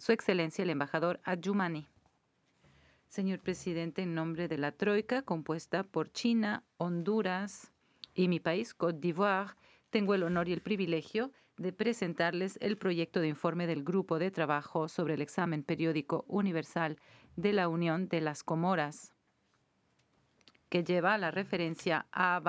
Su Excelencia el embajador Adjumani. Señor presidente, en nombre de la Troika, compuesta por China, Honduras y mi país, Côte d'Ivoire, tengo el honor y el privilegio de presentarles el proyecto de informe del Grupo de Trabajo sobre el Examen Periódico Universal de la Unión de las Comoras, que lleva la referencia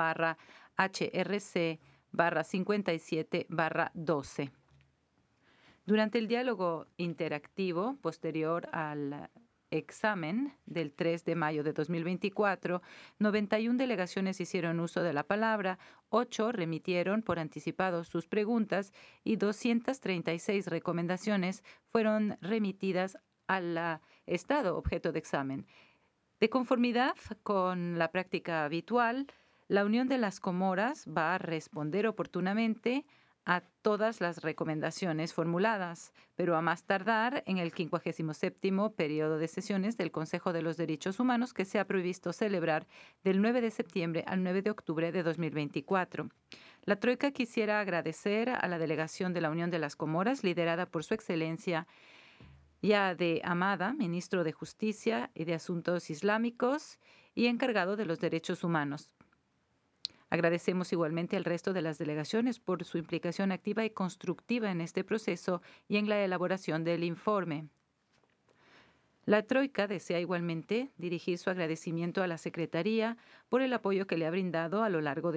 A/HRC/57/12. Durante el diálogo interactivo posterior al examen del 3 de mayo de 2024, 91 delegaciones hicieron uso de la palabra, 8 remitieron por anticipado sus preguntas y 236 recomendaciones fueron remitidas al Estado objeto de examen. De conformidad con la práctica habitual, la Unión de las Comoras va a responder oportunamente a todas las recomendaciones formuladas, pero a más tardar en el 57º periodo de sesiones del Consejo de los Derechos Humanos que se ha previsto celebrar del 9 de septiembre al 9 de octubre de 2024. La Troika quisiera agradecer a la delegación de la Unión de las Comoras, liderada por Su Excelencia Yade Amada, ministro de Justicia y de Asuntos Islámicos y encargado de los derechos humanos. Agradecemos igualmente al resto de las delegaciones por su implicación activa y constructiva en este proceso y en la elaboración del informe. La Troika desea igualmente dirigir su agradecimiento a la Secretaría por el apoyo que le ha brindado a lo largo de